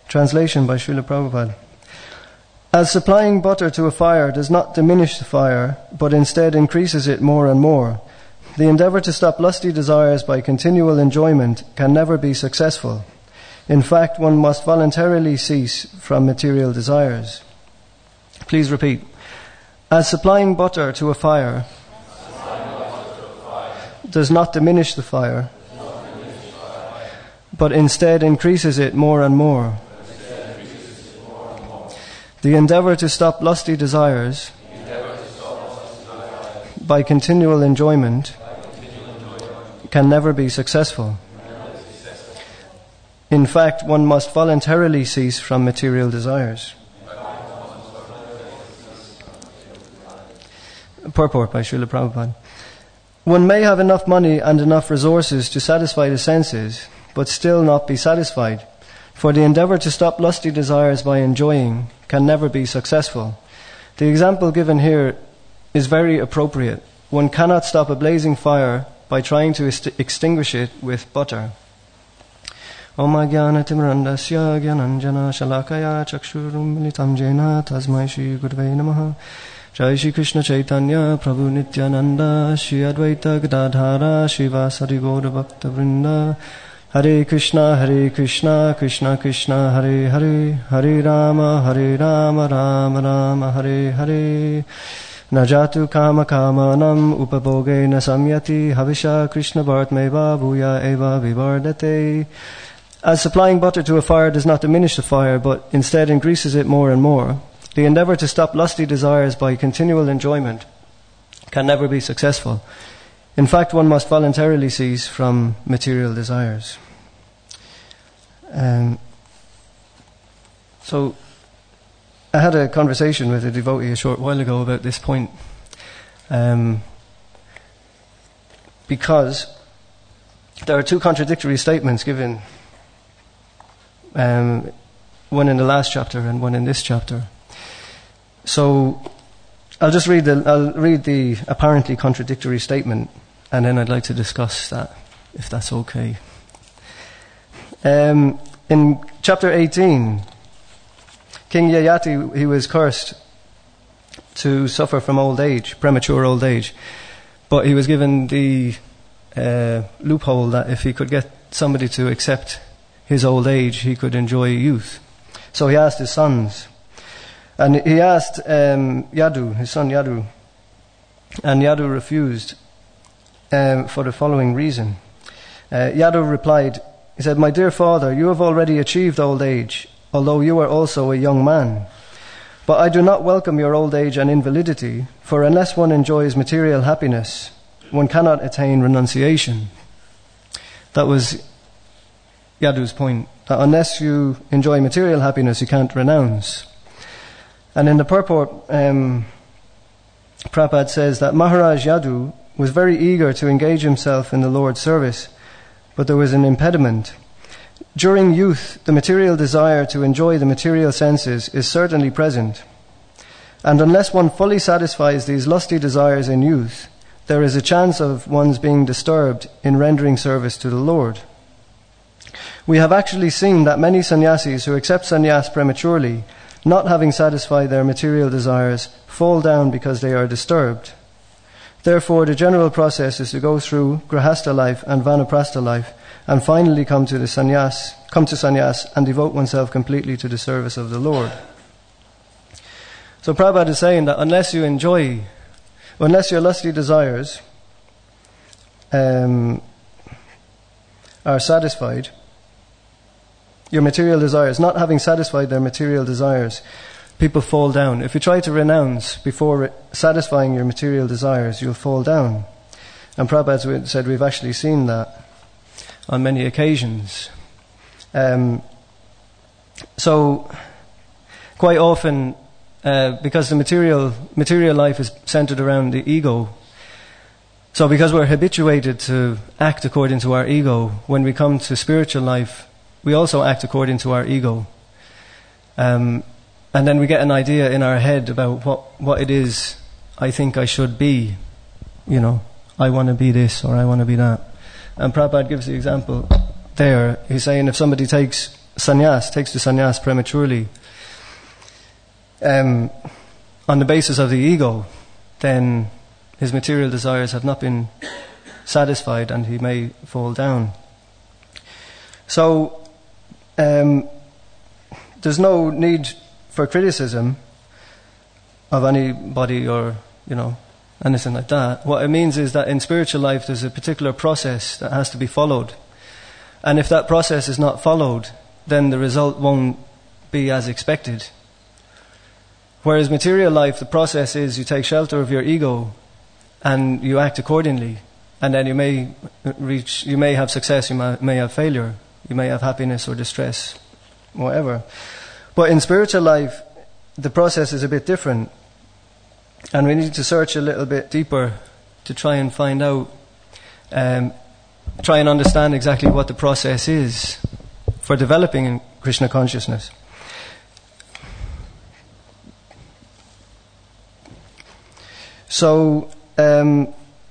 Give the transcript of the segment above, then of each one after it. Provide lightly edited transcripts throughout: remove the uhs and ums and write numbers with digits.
Translation by Srila Prabhupada. As supplying butter to a fire does not diminish the fire, but instead increases it more and more, the endeavor to stop lusty desires by continual enjoyment can never be successful. In fact, one must voluntarily cease from material desires. Please repeat. As supplying butter to a fire does not diminish the fire, but instead increases it more and more. The endeavor to stop lusty desires by continual enjoyment can never be successful. In fact, one must voluntarily cease from material desires. Purport by Srila Prabhupada. One may have enough money and enough resources to satisfy the senses, but still not be satisfied. For the endeavor to stop lusty desires by enjoying can never be successful. The example given here is very appropriate. One cannot stop a blazing fire by trying to extinguish it with butter. Om Jnana Timrandasya Jnananjana Shalakaya Chakshurum Militam Jena Tasmai Shri Gurave Namaha. Jai Shri Krishna Chaitanya Prabhu Nityananda Shri Advaita Gadadhara Shivasari Gaura Bhakta Vrinda. Hare Krishna, Krishna Krishna, Hare Hare, Hare Rama, Rama Rama, Hare Hare. Najatu kama kamanam upabhogena samyati havisha Krishna bhartmeva bhuya eva vivardate. As supplying butter to a fire does not diminish the fire, but instead increases it more and more, the endeavor to stop lusty desires by continual enjoyment can never be successful. In fact, one must voluntarily cease from material desires. So, I had a conversation with a devotee a short while ago about this point, because there are two contradictory statements given, one in the last chapter and one in this chapter. So, I'll read the apparently contradictory statement, and then I'd like to discuss that, if that's okay. In chapter 18, King Yayati, he was cursed to suffer from old age, premature old age. But he was given the loophole that if he could get somebody to accept his old age, he could enjoy youth. So he asked his sons. And he asked Yadu, his son Yadu. And Yadu refused for the following reason. Yadu replied, he said, "My dear father, you have already achieved old age, although you are also a young man. But I do not welcome your old age and invalidity, for unless one enjoys material happiness, one cannot attain renunciation." That was Yadu's point, that unless you enjoy material happiness, you can't renounce. And in the purport, Prabhupada says that Maharaj Yadu was very eager to engage himself in the Lord's service, but there was an impediment. During youth, the material desire to enjoy the material senses is certainly present. And unless one fully satisfies these lusty desires in youth, there is a chance of one's being disturbed in rendering service to the Lord. We have actually seen that many sannyasis who accept sannyas prematurely, not having satisfied their material desires, fall down because they are disturbed. Therefore, the general process is to go through grahastha life and vanaprastha life, and finally come to sannyas and devote oneself completely to the service of the Lord. So Prabhupada is saying that unless your lusty desires are satisfied, your material desires, not having satisfied their material desires, people fall down. If you try to renounce before satisfying your material desires, you'll fall down. And Prabhupada said we've actually seen that on many occasions. So, quite often, because the material life is centered around the ego, so because we're habituated to act according to our ego, when we come to spiritual life, we also act according to our ego. And then we get an idea in our head about what it is I think I should be. You know, I want to be this or I want to be that. And Prabhupada gives the example there. He's saying if somebody takes sannyas, takes to sannyas prematurely, on the basis of the ego, then his material desires have not been satisfied and he may fall down. So there's no need for criticism of anybody or, anything like that. What it means is that in spiritual life there's a particular process that has to be followed. And if that process is not followed, then the result won't be as expected. Whereas material life, the process is you take shelter of your ego and you act accordingly. And then you may have success, you may have failure, you may have happiness or distress, whatever. But in spiritual life, the process is a bit different. And we need to search a little bit deeper to try and find out, try and understand exactly what the process is for developing Krishna consciousness. So, the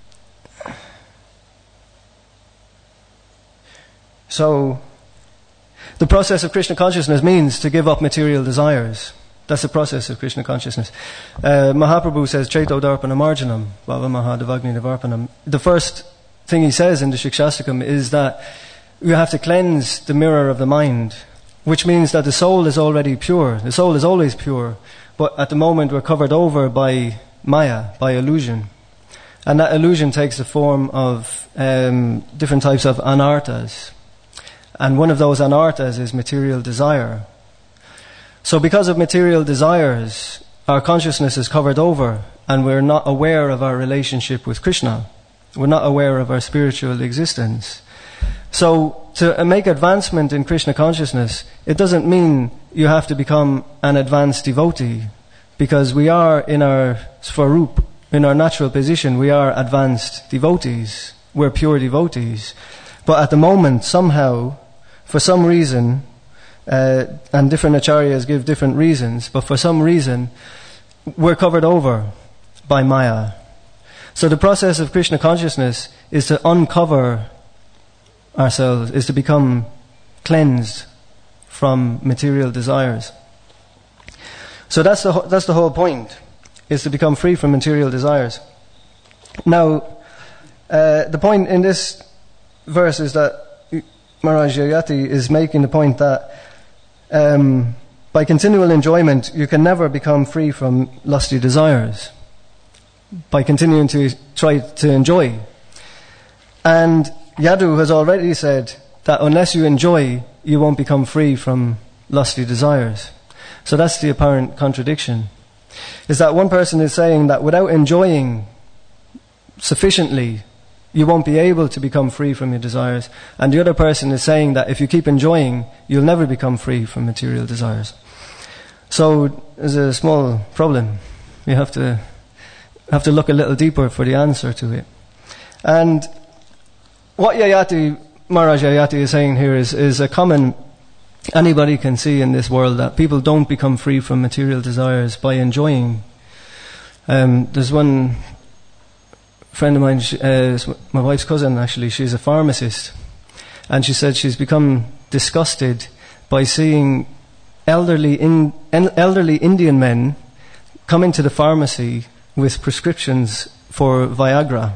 process of Krishna consciousness means to give up material desires. That's the process of Krishna consciousness. Mahaprabhu says, Chaito Darpana Marjanam, Bhava Mahadavagni Nivarpanam. The first thing he says in the Shikshastakam is that you have to cleanse the mirror of the mind, which means that the soul is already pure. The soul is always pure, but at the moment we're covered over by Maya, by illusion. And that illusion takes the form of different types of anarthas. And one of those anarthas is material desire. So because of material desires, our consciousness is covered over and we're not aware of our relationship with Krishna. We're not aware of our spiritual existence. So to make advancement in Krishna consciousness, it doesn't mean you have to become an advanced devotee, because we are in our svarup, in our natural position, we are advanced devotees. We're pure devotees. But at the moment, somehow, for some reason, and different acharyas give different reasons, but for some reason, we're covered over by Maya. So the process of Krishna consciousness is to uncover ourselves, is to become cleansed from material desires. So that's the whole point, is to become free from material desires. Now, the point in this verse is that Maharaj Yayati is making the point that by continual enjoyment, you can never become free from lusty desires. By continuing to try to enjoy. And Yadu has already said that unless you enjoy, you won't become free from lusty desires. So that's the apparent contradiction. Is that one person is saying that without enjoying sufficiently, you won't be able to become free from your desires. And the other person is saying that if you keep enjoying, you'll never become free from material desires. So there's a small problem. You have to look a little deeper for the answer to it. And what Maharaj Yayati is saying here is a common, anybody can see in this world that people don't become free from material desires by enjoying. There's one friend of mine, my wife's cousin actually, she's a pharmacist, and she said she's become disgusted by seeing elderly Indian men come into the pharmacy with prescriptions for Viagra.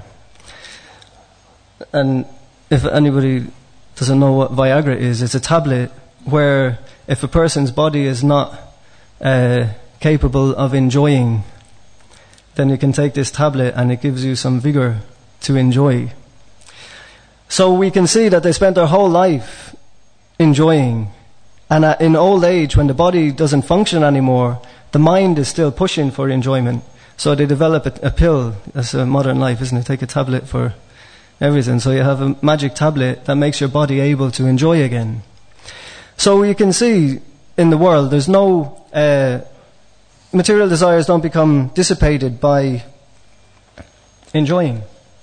And if anybody doesn't know what Viagra is, it's a tablet where if a person's body is not capable of enjoying, then you can take this tablet and it gives you some vigor to enjoy. So we can see that they spent their whole life enjoying. And in old age, when the body doesn't function anymore, the mind is still pushing for enjoyment. So they develop a pill. That's a modern life, isn't it? Take a tablet for everything. So you have a magic tablet that makes your body able to enjoy again. So you can see in the world, there's no... material desires don't become dissipated by enjoying.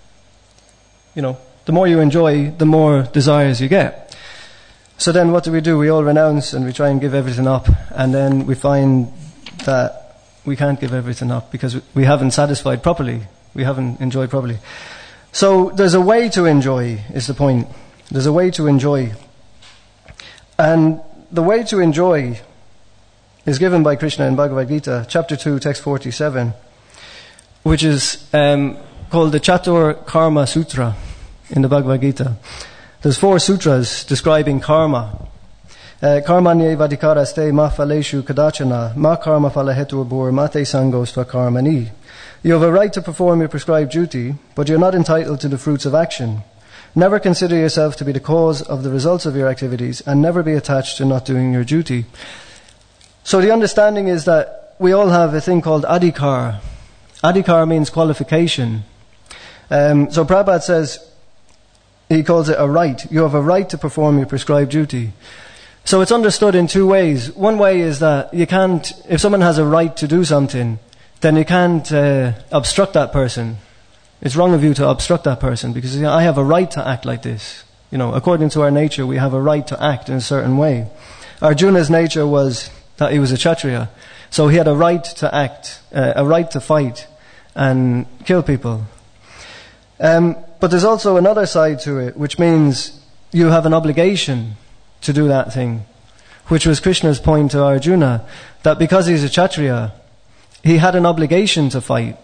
The more you enjoy, the more desires you get. So then what do? We all renounce and we try and give everything up. And then we find that we can't give everything up because we haven't satisfied properly. We haven't enjoyed properly. So there's a way to enjoy, is the point. There's a way to enjoy. And the way to enjoy is given by Krishna in Bhagavad Gita, chapter 2, text 47, which is called the Chatur Karma Sutra in the Bhagavad Gita. There's 4 sutras describing karma. Karmanye vadikaraste ma phaleshu kadachana ma karma phala heturbur mate sangostva karmani. You have a right to perform your prescribed duty, but you're not entitled to the fruits of action. Never consider yourself to be the cause of the results of your activities, and never be attached to not doing your duty. So the understanding is that we all have a thing called adhikar. Adhikar means qualification. So Prabhupada says, he calls it a right. You have a right to perform your prescribed duty. So it's understood in 2 ways. One way is that you can't, if someone has a right to do something, then you can't obstruct that person. It's wrong of you to obstruct that person, because I have a right to act like this. According to our nature, we have a right to act in a certain way. Arjuna's nature was that he was a Kshatriya. So he had a right to act, a right to fight and kill people. But there's also another side to it, which means you have an obligation to do that thing, which was Krishna's point to Arjuna, that because he's a Kshatriya, he had an obligation to fight.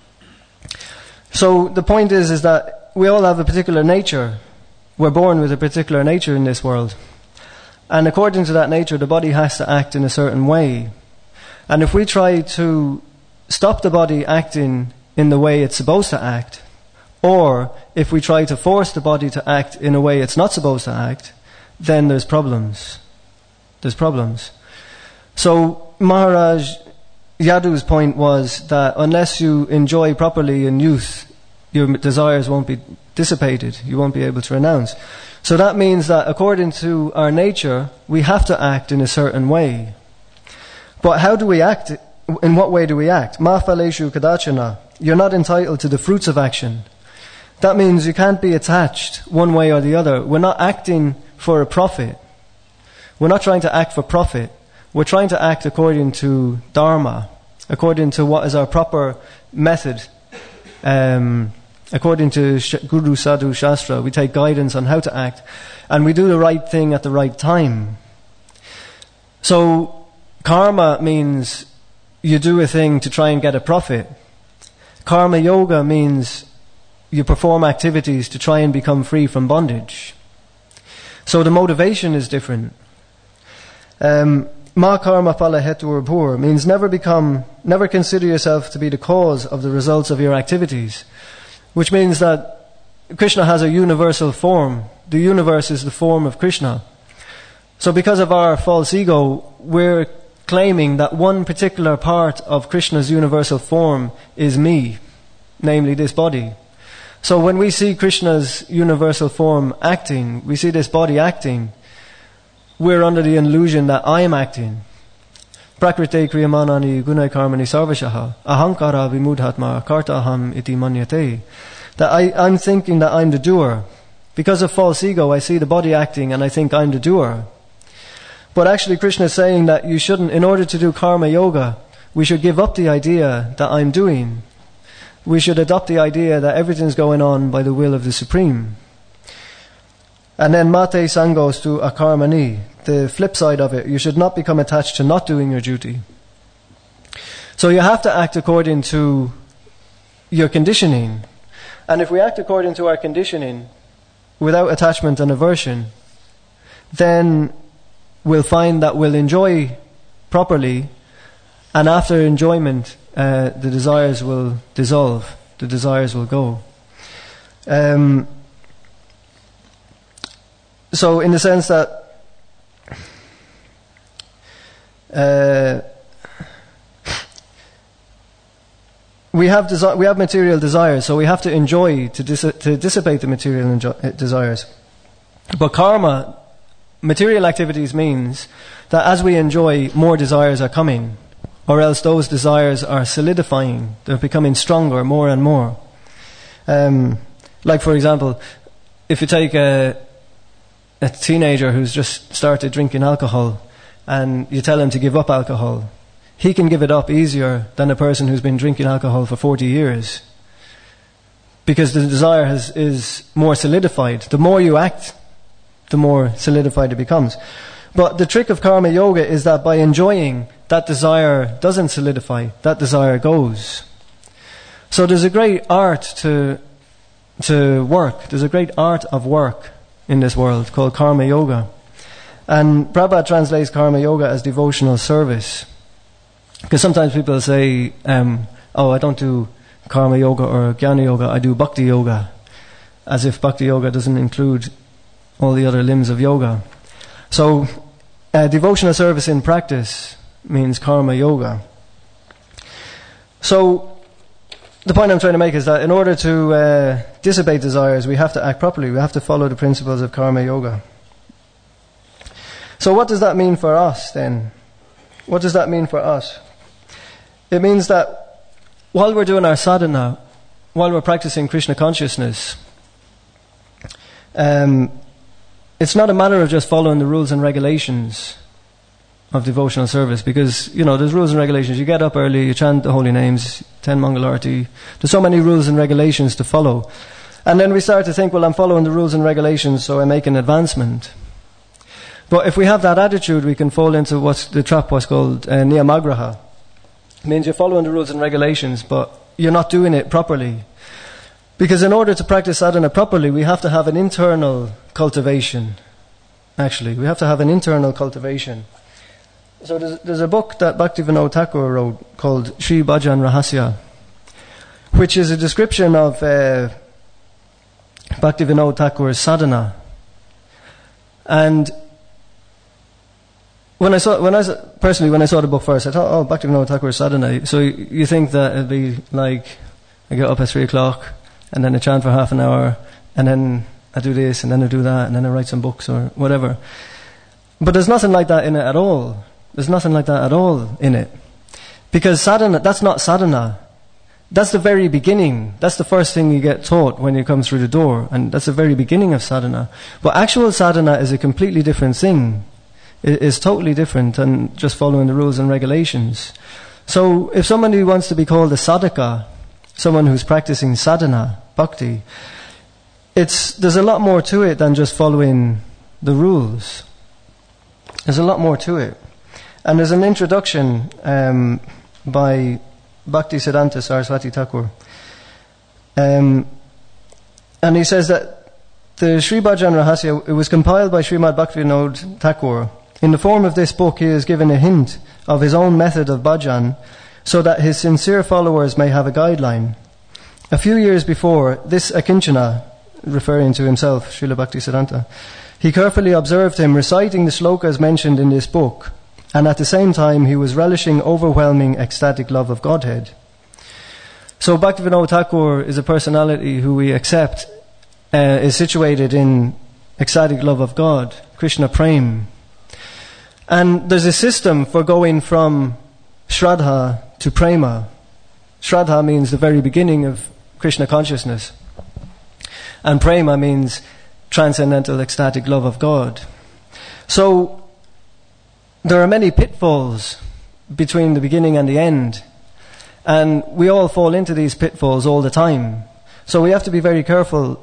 So the point is that we all have a particular nature. We're born with a particular nature in this world. And according to that nature, the body has to act in a certain way. And if we try to stop the body acting in the way it's supposed to act, or if we try to force the body to act in a way it's not supposed to act, then there's problems. There's problems. So Maharaj Yadu's point was that unless you enjoy properly in youth, your desires won't be dissipated. You won't be able to renounce. So that means that according to our nature, we have to act in a certain way. But how do we act? In what way do we act? Ma phaleshu kadachana. You're not entitled to the fruits of action. That means you can't be attached one way or the other. We're not acting for a profit. We're not trying to act for profit. We're trying to act according to Dharma, according to what is our proper method. According to Guru Sadhu Shastra, we take guidance on how to act, and we do the right thing at the right time. So, karma means you do a thing to try and get a profit. Karma yoga means you perform activities to try and become free from bondage. So the motivation is different. Ma karma phala hetu bhur means never consider yourself to be the cause of the results of your activities. Which means that Krishna has a universal form. The universe is the form of Krishna. So because of our false ego, we're claiming that one particular part of Krishna's universal form is me, namely this body. So when we see Krishna's universal form acting, we see this body acting, we're under the illusion that I am acting. Prakrite kriyamanani gunai karmani sarvashaha ahankara vimudhatma karta aham iti manyate. That I'm thinking that I'm the doer. Because of false ego, I see the body acting and I think I'm the doer. But actually Krishna is saying that you shouldn't, in order to do karma yoga, we should give up the idea that I'm doing. We should adopt the idea that everything's going on by the will of the Supreme. And then mate sangos to akarmani. The flip side of it, you should not become attached to not doing your duty. So you have to act according to your conditioning. And if we act according to our conditioning, without attachment and aversion, then we'll find that we'll enjoy properly, and after enjoyment, the desires will dissolve, the desires will go. So in the sense that we have material desires, so we have to enjoy to dissipate the material desires. But karma, material activities means that as we enjoy, more desires are coming, or else those desires are solidifying. They're becoming stronger more and more. Like for example, if you take a teenager who's just started drinking alcohol and you tell him to give up alcohol, he can give it up easier than a person who's been drinking alcohol for 40 years. Because the desire is more solidified. The more you act, the more solidified it becomes. But the trick of karma yoga is that by enjoying, that desire doesn't solidify, that desire goes. So there's a great art to work. There's a great art of work in this world called karma yoga. And Prabhupada translates karma yoga as devotional service. Because sometimes people say, I don't do karma yoga or jnana yoga, I do bhakti yoga. As if bhakti yoga doesn't include all the other limbs of yoga. So, devotional service in practice means karma yoga. So, the point I'm trying to make is that in order to dissipate desires, we have to act properly. We have to follow the principles of karma yoga. So what does that mean for us then? What does that mean for us? It means that while we're doing our sadhana, while we're practicing Krishna consciousness, it's not a matter of just following the rules and regulations of devotional service, because, there's rules and regulations. You get up early, you chant the holy names, 10 Mangalarti. There's so many rules and regulations to follow. And then we start to think, well, I'm following the rules and regulations, so I make an advancement. But if we have that attitude, we can fall into what's called niyamagraha. It means you're following the rules and regulations, but you're not doing it properly. Because in order to practice sadhana properly, we have to have an internal cultivation. Actually, we have to have an internal cultivation. So there's a book that Bhaktivinoda Thakur wrote called Sri Bhajan Rahasya, which is a description of Bhaktivinoda Thakur's sadhana. And when I saw the book first, I thought, Bhaktivinoda Thakur's sadhana. So you think that it'd be like, I get up at 3 o'clock, and then I chant for half an hour, and then I do this, and then I do that, and then I write some books or whatever. But there's nothing like that in it at all. There's nothing like that at all in it. Because sadhana, that's not sadhana. That's the very beginning. That's the first thing you get taught when you come through the door. And that's the very beginning of sadhana. But actual sadhana is a completely different thing. It is totally different than just following the rules and regulations. So if somebody wants to be called a sadhaka, someone who's practicing sadhana, bhakti, there's a lot more to it than just following the rules. There's a lot more to it. And there's an introduction by Bhaktisiddhanta Saraswati Thakur. And he says that the Sri Bhajan Rahasya, it was compiled by Srimad Bhaktivinoda Thakur. In the form of this book, he has given a hint of his own method of bhajan, so that his sincere followers may have a guideline. A few years before, this Akinchana, referring to himself, Srila Bhaktisiddhanta, he carefully observed him reciting the slokas mentioned in this book, and at the same time he was relishing overwhelming ecstatic love of Godhead. So Bhaktivinoda Thakur is a personality who we accept is situated in ecstatic love of God, Krishna Prem. And there's a system for going from Shraddha to Prema. Shraddha means the very beginning of Krishna consciousness. And Prema means transcendental ecstatic love of God. So there are many pitfalls between the beginning and the end. And we all fall into these pitfalls all the time. So we have to be very careful.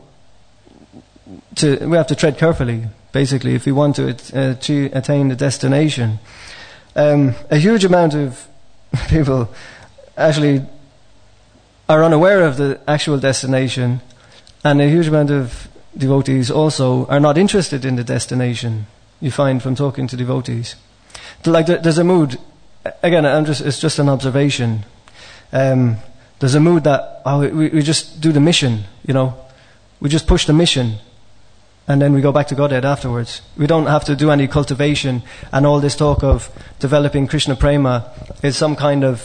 We have to tread carefully, basically, if we want to attain the destination. A huge amount of people actually are unaware of the actual destination, and a huge amount of devotees also are not interested in the destination, you find from talking to devotees. Like there's a mood, again, it's just an observation. There's a mood that we just do the mission, we just push the mission, and then we go back to Godhead afterwards. We don't have to do any cultivation, and all this talk of developing Krishna Prema is some kind of,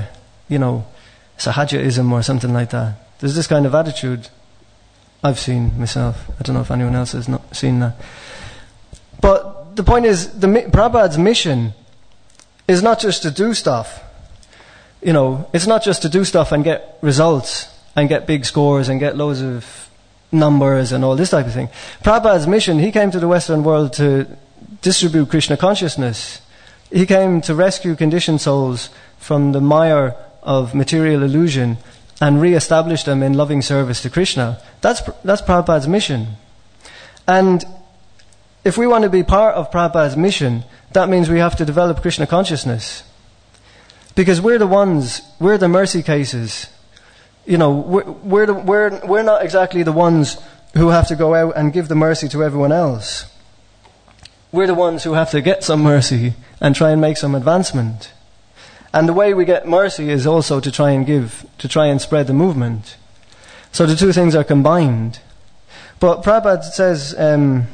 Sahajaism or something like that. There's this kind of attitude I've seen myself. I don't know if anyone else has not seen that. But the point is, Prabhupada's mission is not just to do stuff. It's not just to do stuff and get results and get big scores and get loads of numbers and all this type of thing. Prabhupada's mission, he came to the Western world to distribute Krishna consciousness. He came to rescue conditioned souls from the mire of material illusion and re-establish them in loving service to Krishna. That's Prabhupada's mission. And if we want to be part of Prabhupada's mission, that means we have to develop Krishna consciousness. Because we're the mercy cases. You know, we're not exactly the ones who have to go out and give the mercy to everyone else. We're the ones who have to get some mercy and try and make some advancement. And the way we get mercy is also to try and spread the movement. So the two things are combined. But Prabhupada says in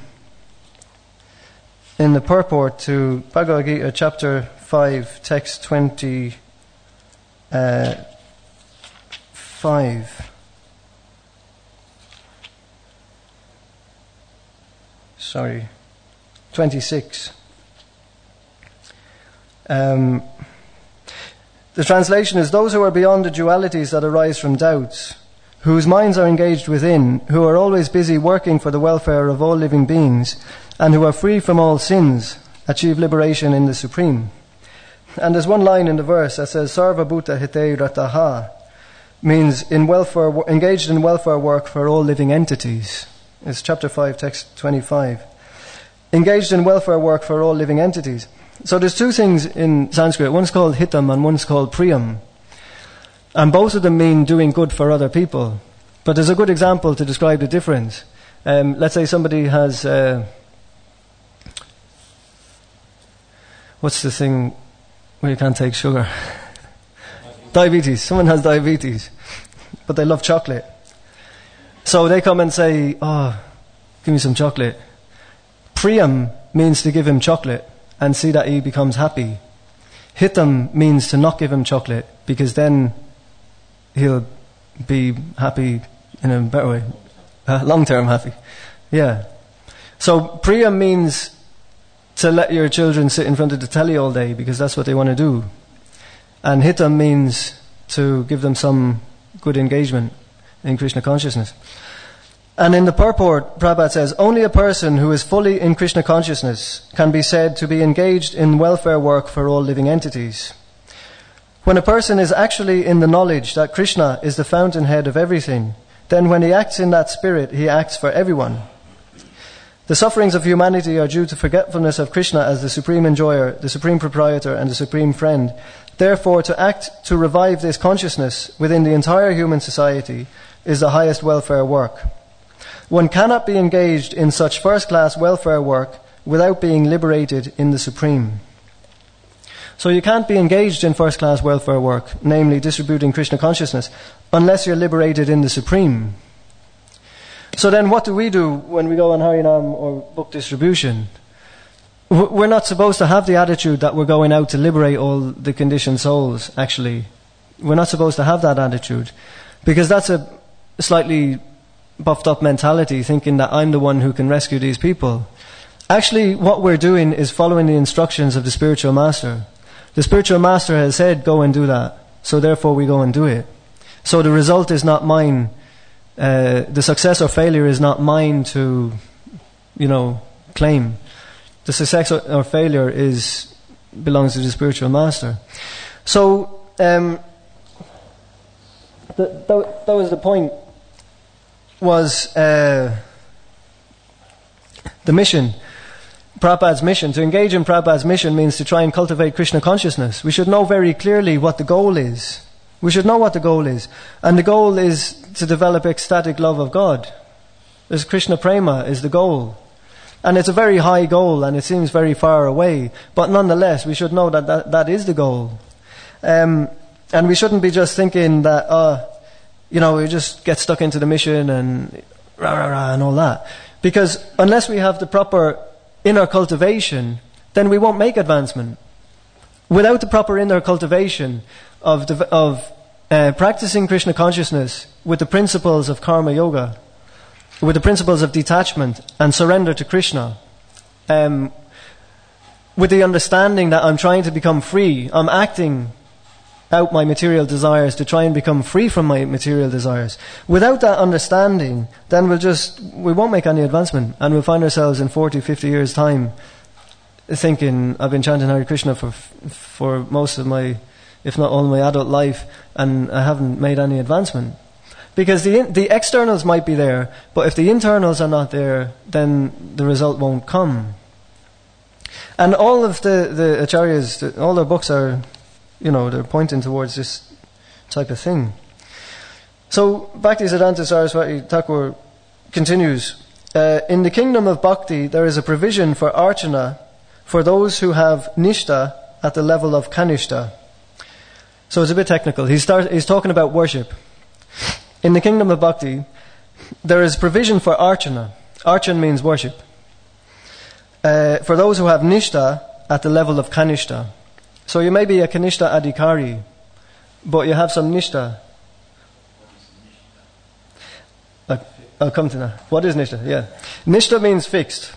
the purport to Bhagavad Gita chapter 5, text 25. 26. The translation is, those who are beyond the dualities that arise from doubts, whose minds are engaged within, who are always busy working for the welfare of all living beings, and who are free from all sins, achieve liberation in the Supreme. And there's one line in the verse that says, Sarva Bhuta Hite Rataha, means engaged in welfare work for all living entities. It's chapter 5, text 25. Engaged in welfare work for all living entities. So there's two things in Sanskrit. One's called hitam and one's called priyam. And both of them mean doing good for other people. But there's a good example to describe the difference. Let's say somebody has... what's the thing where you can't take sugar? Diabetes. Someone has diabetes. But they love chocolate. So they come and say, oh, give me some chocolate. Priyam means to give him chocolate and see that he becomes happy. Hitam means to not give him chocolate, because then he'll be happy in a better way. Long-term happy. Yeah. So priyam means to let your children sit in front of the telly all day because that's what they want to do. And hitam means to give them some good engagement in Krishna consciousness. And in the purport, Prabhupada says, only a person who is fully in Krishna consciousness can be said to be engaged in welfare work for all living entities. When a person is actually in the knowledge that Krishna is the fountainhead of everything, then when he acts in that spirit, he acts for everyone. The sufferings of humanity are due to forgetfulness of Krishna as the supreme enjoyer, the supreme proprietor, and the supreme friend. Therefore, to act to revive this consciousness within the entire human society is the highest welfare work. One cannot be engaged in such first-class welfare work without being liberated in the Supreme. So you can't be engaged in first-class welfare work, namely distributing Krishna consciousness, unless you're liberated in the Supreme. So then what do we do when we go on Harinam or book distribution? We're not supposed to have the attitude that we're going out to liberate all the conditioned souls, actually. We're not supposed to have that attitude, because that's a slightly buffed up mentality, thinking that I'm the one who can rescue these people. Actually, what we're doing is following the instructions of the spiritual master. The spiritual master has said, go and do that. So therefore we go and do it. So the result is not mine. The success or failure is not mine to, claim. The success or failure belongs to the spiritual master. So, that was the point. Was the mission, Prabhupada's mission. To engage in Prabhupada's mission means to try and cultivate Krishna consciousness. We should know very clearly what the goal is. We should know what the goal is. And the goal is to develop ecstatic love of God. There's Krishna Prema is the goal. And it's a very high goal and it seems very far away. But nonetheless, we should know that is the goal. And we shouldn't be just thinking that, we just get stuck into the mission and rah, rah, rah, and all that. Because unless we have the proper inner cultivation, then we won't make advancement. Without the proper inner cultivation of practicing Krishna consciousness with the principles of karma yoga, with the principles of detachment and surrender to Krishna, with the understanding that I'm trying to become free, I'm acting out my material desires to try and become free from my material desires. Without that understanding, then we won't make any advancement, and we'll find ourselves in 40, 50 years' time thinking, I've been chanting Hare Krishna for most of my, if not all my adult life, and I haven't made any advancement. Because the externals might be there, but if the internals are not there, then the result won't come. And all of the acharyas, all their books are, they're pointing towards this type of thing. So, Bhaktisiddhanta Saraswati Thakur continues, in the kingdom of bhakti, there is a provision for archana for those who have nishta at the level of kanishta. So it's a bit technical. He's talking about worship. In the kingdom of bhakti, there is provision for archana. Archana means worship. For those who have nishta at the level of kanishta. So you may be a kanishta adhikari, but you have some nishta. I'll come to that. What is nishta? Yeah. Nishta means fixed.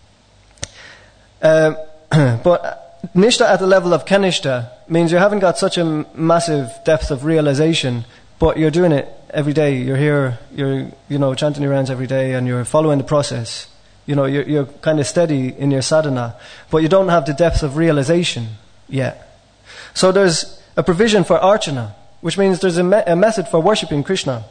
But nishta at the level of kanishta means you haven't got such a massive depth of realization, but you're doing it every day. You're here, you're chanting your rounds every day, and you're following the process. You're kind of steady in your sadhana, but you don't have the depth of realization yet. So there's a provision for archana, which means there's a method for worshipping Krishna.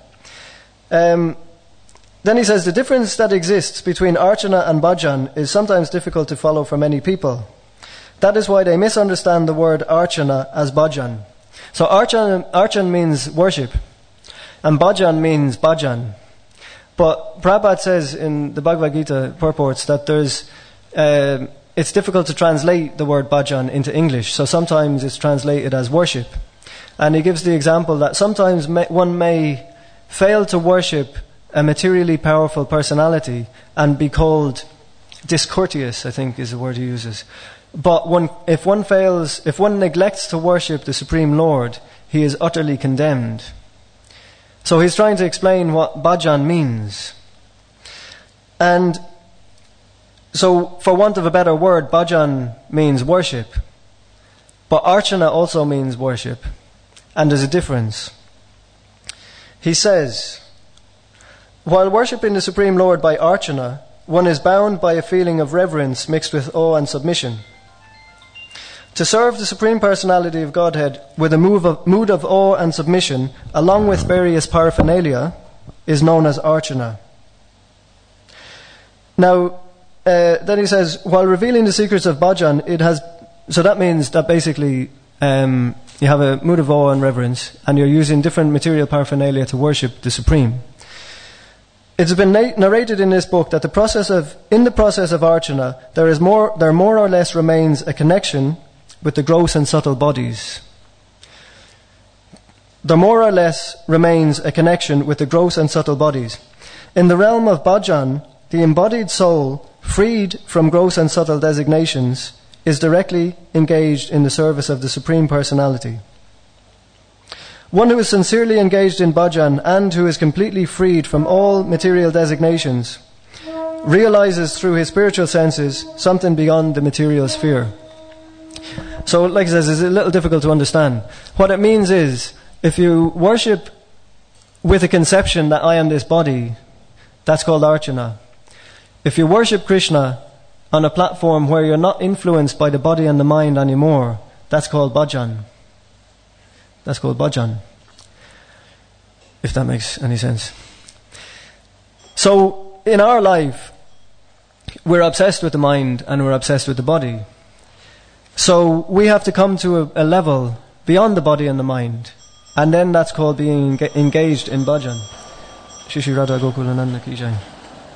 Then he says the difference that exists between archana and bhajan is sometimes difficult to follow for many people. That is why they misunderstand the word archana as bhajan. So archana means worship, and bhajan means bhajan. But Prabhupada says in the Bhagavad Gita purports that it's difficult to translate the word bhajan into English, so sometimes it's translated as worship. And he gives the example that sometimes one may fail to worship a materially powerful personality and be called discourteous, I think is the word he uses. But if one neglects to worship the Supreme Lord, he is utterly condemned. So he's trying to explain what bhajan means. And so, for want of a better word, bhajan means worship. But archana also means worship. And there's a difference. He says, while worshipping the Supreme Lord by archana, one is bound by a feeling of reverence mixed with awe and submission. To serve the Supreme Personality of Godhead with a mood of awe and submission, along with various paraphernalia, is known as archana. Now, then he says, while revealing the secrets of bhajan, so that means that basically you have a mood of awe and reverence, and you're using different material paraphernalia to worship the Supreme. It's been narrated in this book that in the process of archana, there more or less remains a connection with the gross and subtle bodies. There more or less remains a connection with the gross and subtle bodies. In the realm of bhajan, the embodied soul, freed from gross and subtle designations, is directly engaged in the service of the Supreme Personality. One who is sincerely engaged in bhajan and who is completely freed from all material designations realizes through his spiritual senses something beyond the material sphere. So, like I says, it's a little difficult to understand. What it means is, if you worship with a conception that I am this body, that's called archana. If you worship Krishna on a platform where you're not influenced by the body and the mind anymore, that's called bhajan. That's called bhajan. If that makes any sense. So, in our life, we're obsessed with the mind and we're obsessed with the body. So, we have to come to a level beyond the body and the mind. And then that's called being engaged in bhajan. Shri Shri Radha Gokulananda Ki Jai.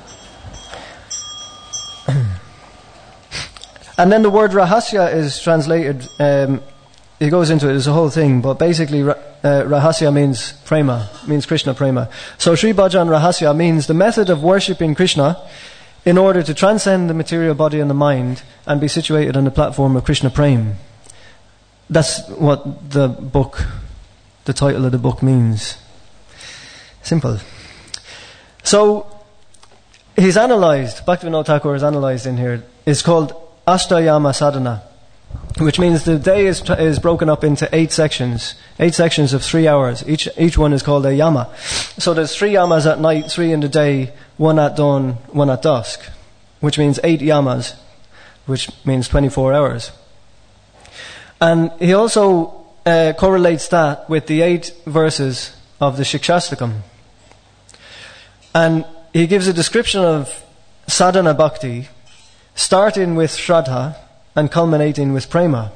And then the word rahasya is translated, it goes into it, there's a whole thing, but basically rahasya means prema, means Krishna prema. So Sri Bhajan rahasya means the method of worshipping Krishna in order to transcend the material body and the mind and be situated on the platform of Krishna prema. That's what the title of the book means. Simple. So, he's analysed, Bhaktivinoda Thakur is analysed in here, it's called Ashtayama Sadhana, which means the day is broken up into 8 sections of 3 hours. Each one is called a yama. So there's 3 yamas at night, 3 in the day, 1 at dawn, 1 at dusk, which means 8 yamas, which means 24 hours. And he also correlates that with the 8 verses of the Shikshastakam. And he gives a description of sadhana bhakti, starting with Shraddha and culminating with prema.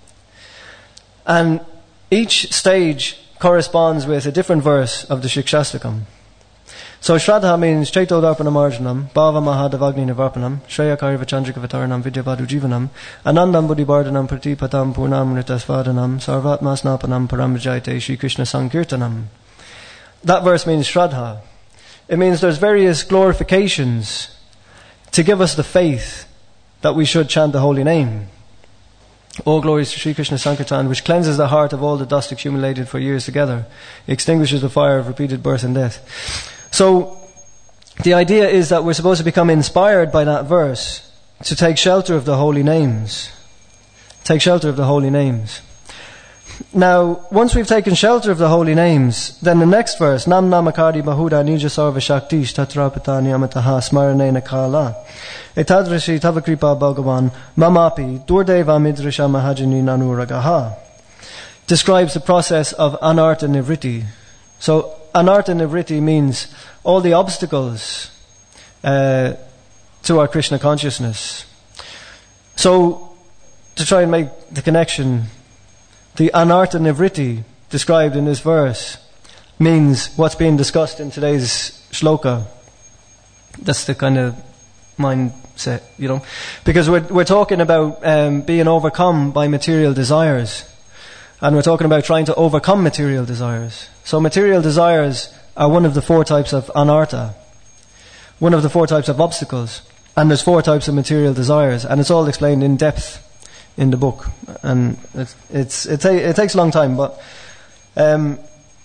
And each stage corresponds with a different verse of the Shikshastakam. So Shraddha means Chaito Darpanam Arjanam, Bhava Mahadavagni Nivarpanam, Shreya Kariva Chandrika Vataranam, Vidyavadu Jivanam, Anandam Buddhibardhanam, Pratipatam Purnam Ritasvadanam, Sarvatma Snapanam Paramajayate Shri Krishna Sankirtanam. That verse means Shraddha. It means there's various glorifications to give us the faith that we should chant the holy name. All glories to Sri Krishna Sankirtan, which cleanses the heart of all the dust accumulated for years together, extinguishes the fire of repeated birth and death. So, the idea is that we're supposed to become inspired by that verse to take shelter of the holy names. Take shelter of the holy names. Now, once we've taken shelter of the holy names, then the next verse, Nam Namakari Bahuda Nija Sarva Shaktish Tatrapatani Amataha Smaranena Kala Etadrashi Tavakripa Bhagavan Mamapi Durdeva Midrisha Mahajani Nanuragaha, describes the process of anartha nivritti. So, anartha nivritti means all the obstacles to our Krishna consciousness. So, to try and make the connection, the anartha nivritti described in this verse means what's being discussed in today's shloka. That's the kind of mindset, because we're talking about being overcome by material desires, and we're talking about trying to overcome material desires. So material desires are one of the 4 types of anartha, one of the 4 types of obstacles, and there's 4 types of material desires, and it's all explained in depth in the book, and it takes a long time, but the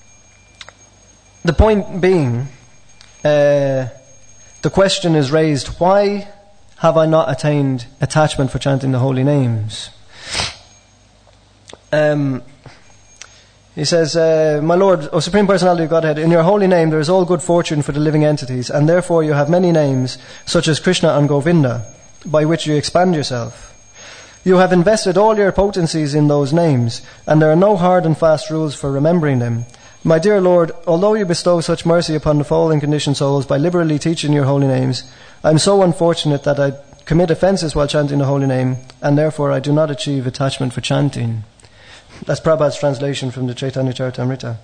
point being, the question is raised: why have I not attained attachment for chanting the holy names? He says, My Lord, O Supreme Personality of Godhead, in your holy name there is all good fortune for the living entities, and therefore you have many names, such as Krishna and Govinda, by which you expand yourself. You have invested all your potencies in those names, and there are no hard and fast rules for remembering them. My dear Lord, although you bestow such mercy upon the fallen conditioned souls by liberally teaching your holy names, I am so unfortunate that I commit offences while chanting the holy name, and therefore I do not achieve attachment for chanting. That's Prabhupada's translation from the Chaitanya Charitamrita.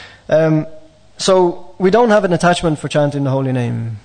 So, we don't have an attachment for chanting the holy name.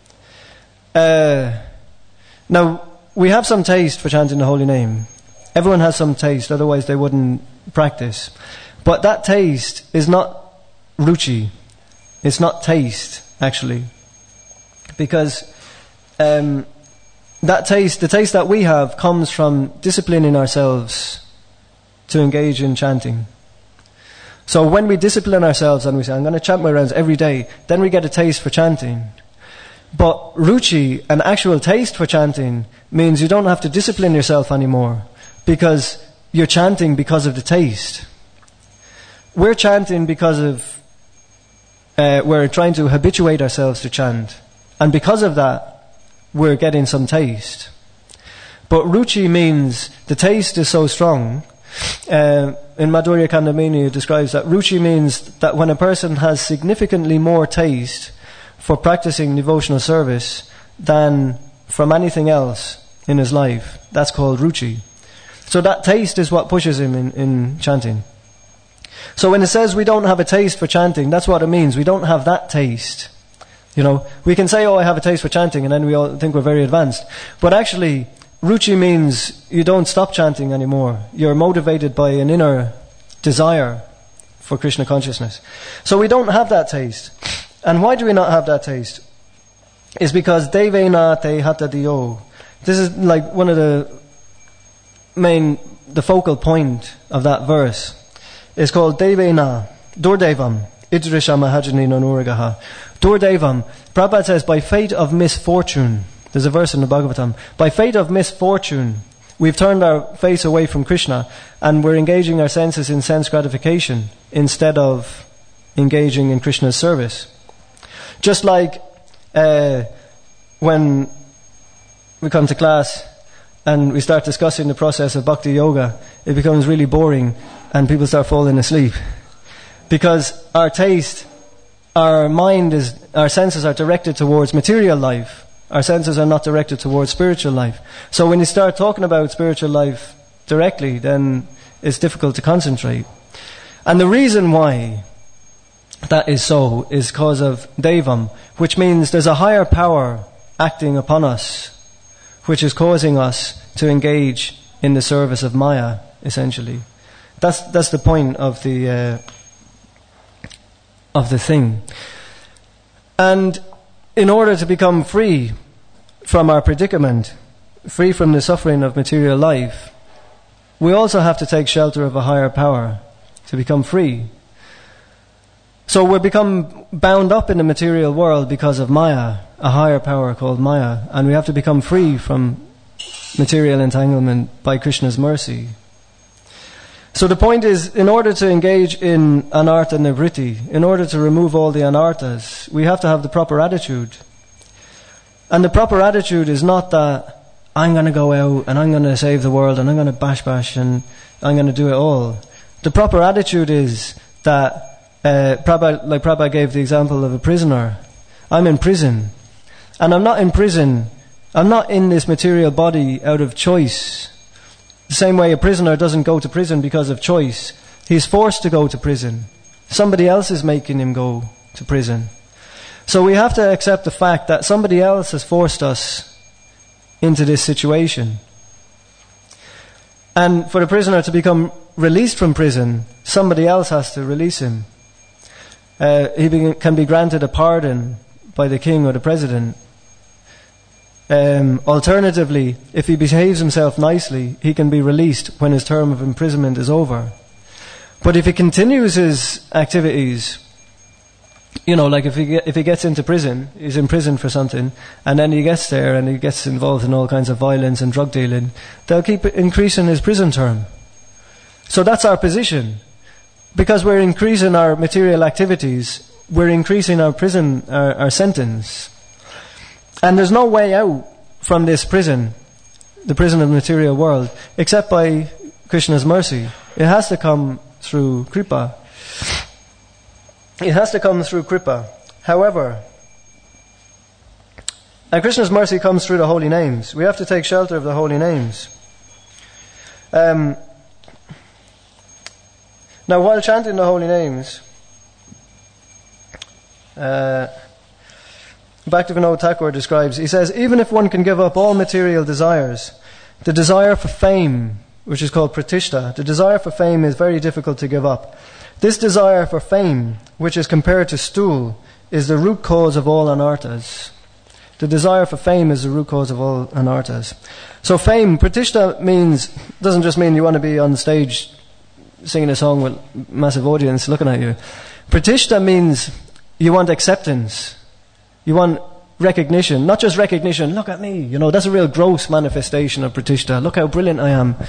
Now, we have some taste for chanting the holy name. Everyone has some taste, otherwise they wouldn't practice. But that taste is not ruchi. It's not taste, actually. Because the taste that we have comes from disciplining ourselves to engage in chanting. So when we discipline ourselves and we say, I'm going to chant my rounds every day, then we get a taste for chanting. But ruchi, an actual taste for chanting, means you don't have to discipline yourself anymore, because you're chanting because of the taste. We're chanting because of we're trying to habituate ourselves to chant, and because of that we're getting some taste. But ruchi means the taste is so strong. In Madhurya Kandamini it describes that ruchi means that when a person has significantly more taste for practicing devotional service than from anything else in his life, that's called ruchi. So that taste is what pushes him in chanting. So when it says we don't have a taste for chanting, that's what it means. We don't have that taste. We can say, I have a taste for chanting, and then we all think we're very advanced. But actually, ruchi means you don't stop chanting anymore. You're motivated by an inner desire for Krishna consciousness. So we don't have that taste. And why do we not have that taste? It's because devena te hatadiyo. This is like one of the focal point of that verse. It's called devena, durdevam, idrisha mahajani nanuragaha. Durdevam, Prabhupada says, by fate of misfortune, there's a verse in the Bhagavatam, by fate of misfortune, we've turned our face away from Krishna and we're engaging our senses in sense gratification instead of engaging in Krishna's service. Just like when we come to class and we start discussing the process of bhakti yoga, it becomes really boring and people start falling asleep. Because our taste our senses are directed towards material life. Our senses are not directed towards spiritual life. So when you start talking about spiritual life directly, then it's difficult to concentrate. And the reason why that is so is because of Devam, which means there's a higher power acting upon us, which is causing us to engage in the service of Maya, essentially. That's the point of the thing. And in order to become free from our predicament, free from the suffering of material life, we also have to take shelter of a higher power to become free. So we become bound up in the material world because of Maya, a higher power called Maya, and we have to become free from material entanglement by Krishna's mercy. So the point is, in order to engage in anartha nivritti, in order to remove all the anarthas, we have to have the proper attitude. And the proper attitude is not that I'm going to go out and I'm going to save the world and I'm going to bash and I'm going to do it all. The proper attitude is that, Prabhupada gave the example of a prisoner. I'm in prison. And I'm not in prison. I'm not in this material body out of choice. The same way a prisoner doesn't go to prison because of choice. He's forced to go to prison. Somebody else is making him go to prison. So we have to accept the fact that somebody else has forced us into this situation. And for the prisoner to become released from prison, somebody else has to release him. He can be granted a pardon by the king or the president. Alternatively, if he behaves himself nicely, he can be released when his term of imprisonment is over. But if he continues his activities, like if he gets into prison, he's in prison for something, and then he gets there and he gets involved in all kinds of violence and drug dealing, they'll keep increasing his prison term. So that's our position. Because we're increasing our material activities, we're increasing our prison, our sentence. And there's no way out from this prison, the prison of the material world, except by Krishna's mercy. It has to come through Kripa. It has to come through Kripa. However, and Krishna's mercy comes through the holy names. We have to take shelter of the holy names. Now, while chanting the holy names, Bhaktivinoda Thakur describes, he says, even if one can give up all material desires, the desire for fame, which is called pratishta, the desire for fame is very difficult to give up. This desire for fame, which is compared to stool, is the root cause of all anarthas. The desire for fame is the root cause of all anarthas. So fame, pratishta, doesn't just mean you want to be on stage singing a song with massive audience looking at you. Pratishta means you want acceptance. You want recognition. Not just recognition, look at me. That's a real gross manifestation of pratishta. Look how brilliant I am.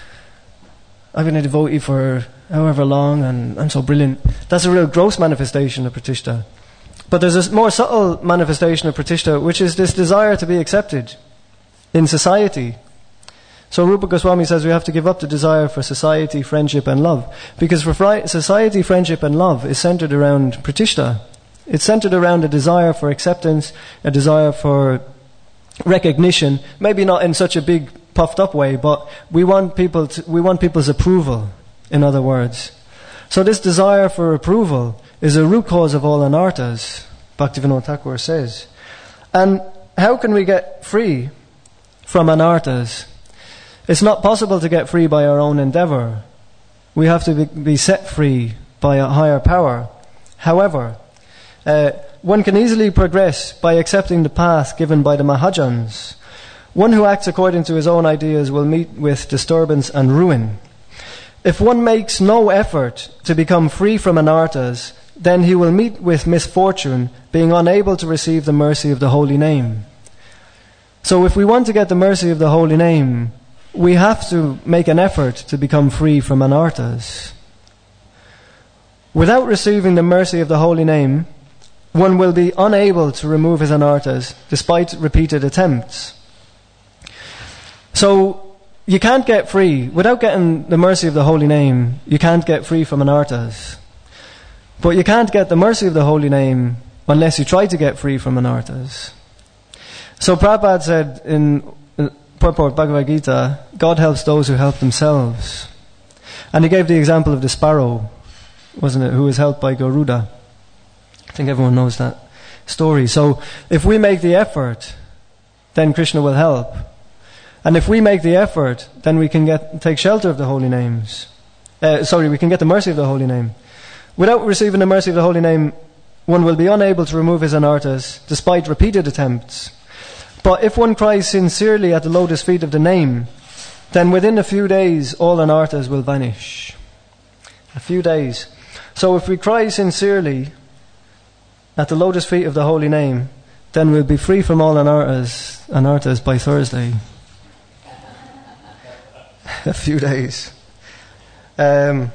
I've been a devotee for however long and I'm so brilliant. That's a real gross manifestation of pratishta. But there's a more subtle manifestation of pratishta, which is this desire to be accepted in society. So Rupa Goswami says we have to give up the desire for society, friendship and love. Because for society, friendship and love is centered around pratishta. It's centered around a desire for acceptance, a desire for recognition, maybe not in such a big puffed up way, but we want people's approval, in other words. So this desire for approval is a root cause of all anarthas, Bhaktivinoda Thakur says. And how can we get free from anarthas? It's not possible to get free by our own endeavour. We have to be set free by a higher power. However, one can easily progress by accepting the path given by the Mahajans. One who acts according to his own ideas will meet with disturbance and ruin. If one makes no effort to become free from anarthas, then he will meet with misfortune, being unable to receive the mercy of the holy name. So if we want to get the mercy of the holy name, we have to make an effort to become free from anarthas. Without receiving the mercy of the holy name, one will be unable to remove his anarthas despite repeated attempts. So you can't get free. Without getting the mercy of the holy name, you can't get free from anarthas. But you can't get the mercy of the holy name unless you try to get free from anarthas. So Prabhupada said in Purport Bhagavad Gita, God helps those who help themselves. And he gave the example of the sparrow, wasn't it, who was helped by Garuda. I think everyone knows that story. So if we make the effort, then Krishna will help. And if we make the effort, then we can take shelter of the holy names. We can get the mercy of the holy name. Without receiving the mercy of the holy name, one will be unable to remove his anarthas, despite repeated attempts. But if one cries sincerely at the lotus feet of the name, then within a few days all anarthas will vanish. A few days. So if we cry sincerely at the lotus feet of the holy name, then we'll be free from all anarthas by Thursday. A few days. And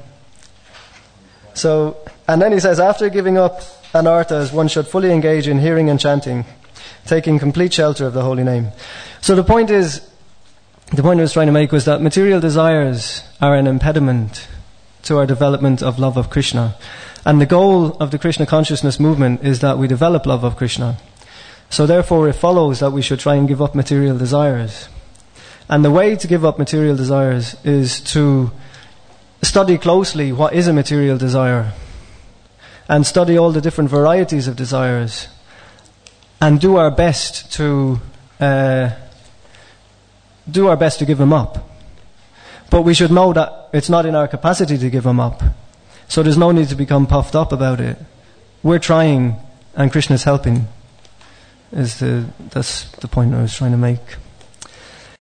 then he says, after giving up anarthas, one should fully engage in hearing and chanting, taking complete shelter of the holy name. So the point I was trying to make was that material desires are an impediment to our development of love of Krishna. And the goal of the Krishna consciousness movement is that we develop love of Krishna. So therefore it follows that we should try and give up material desires. And the way to give up material desires is to study closely what is a material desire, and study all the different varieties of desires, and do our best to give them up. But we should know that it's not in our capacity to give them up. So there's no need to become puffed up about it. We're trying, and Krishna's helping. That's the point I was trying to make.